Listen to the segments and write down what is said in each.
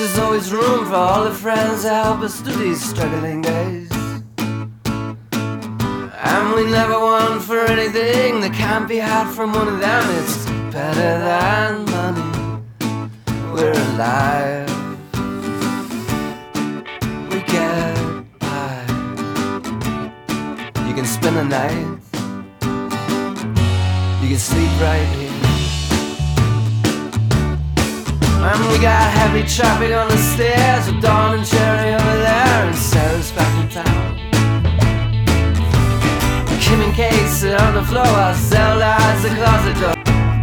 there's always room for all the friends to help us through these struggling days. And we never want for anything that can't be had from one of them. It's better than money. We're alive. We get by. You can spend the night. You can sleep right here. And we got heavy traffic on the stairs with Dawn and Cherry over there, and Sarah's back in town. Kim and Kate sit on the floor while Zelda hides the closet door.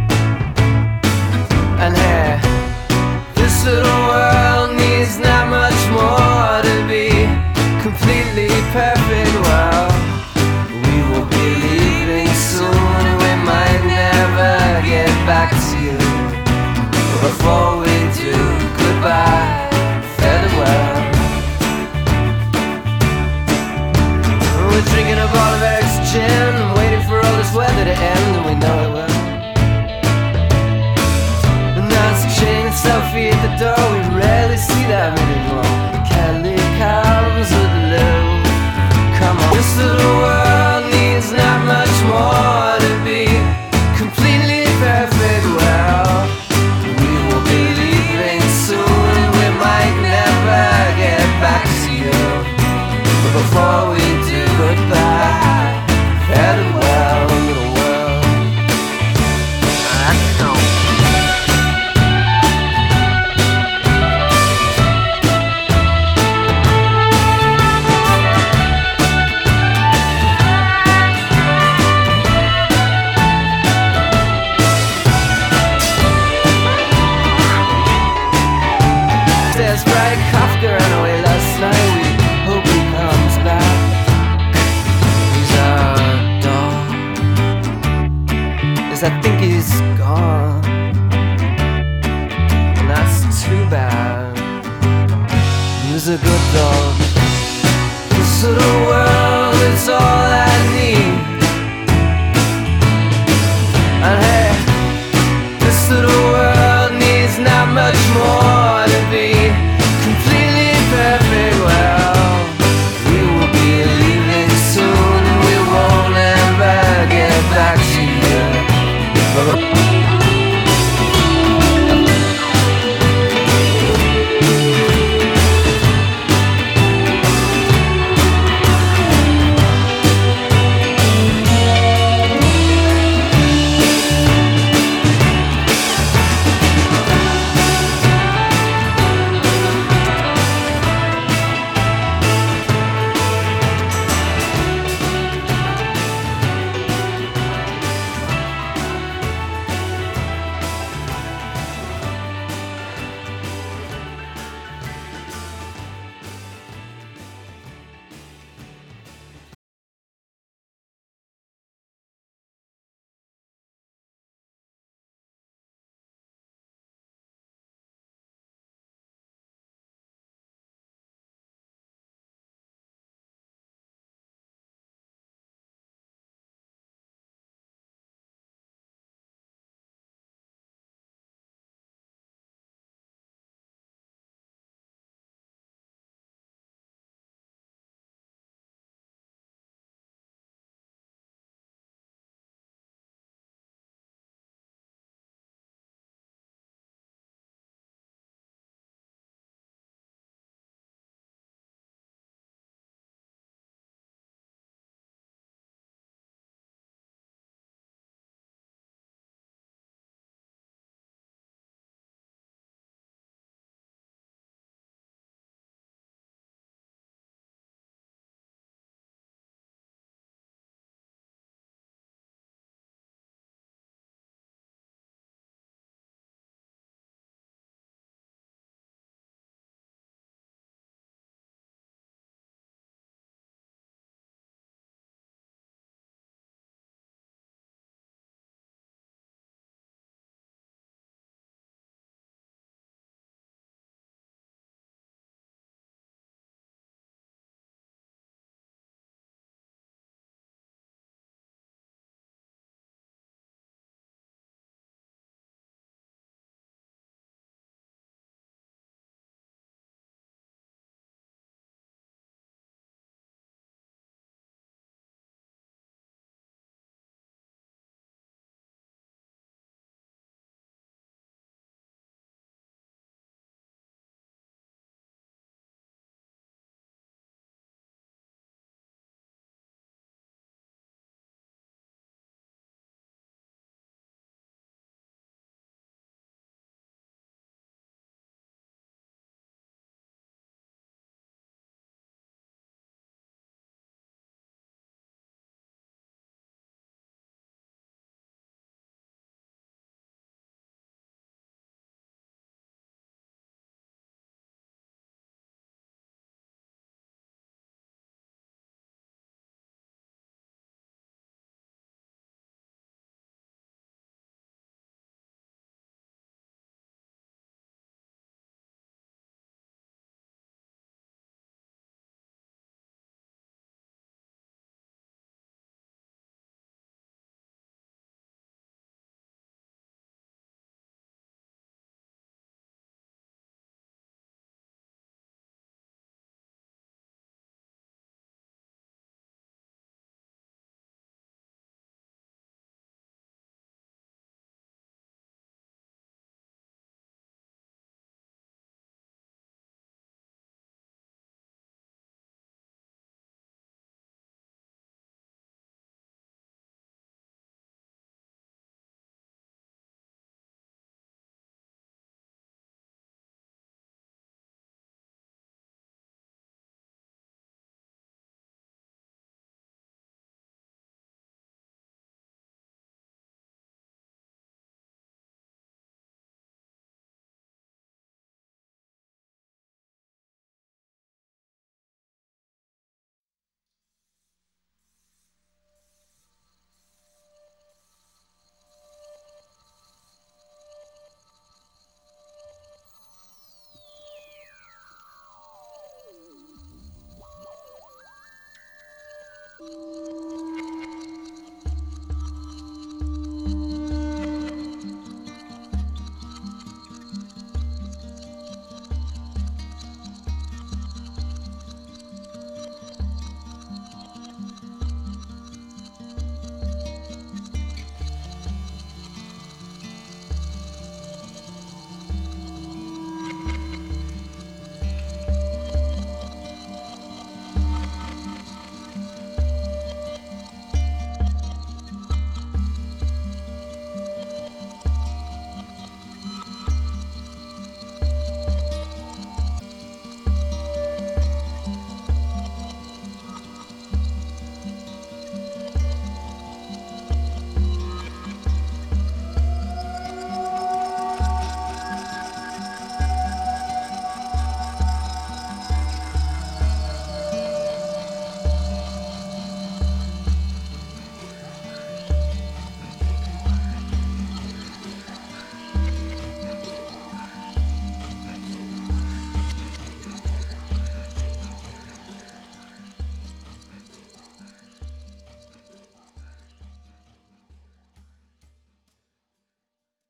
And hey, this little world needs not much more to be completely perfect. Well, we will be leaving soon. We might never get back to you. Before we do, goodbye, farewell. We're drinking a bottle of Eric's gin, waiting for all this weather to end, and we know it will. And now it's chain and selfie at the door, we rarely see them anymore. Kelly comes with Lou. Come on, this little world needs not much more to be completely perfect. Well, back to you. But before we do, goodbye, farewell, little world. Let's go.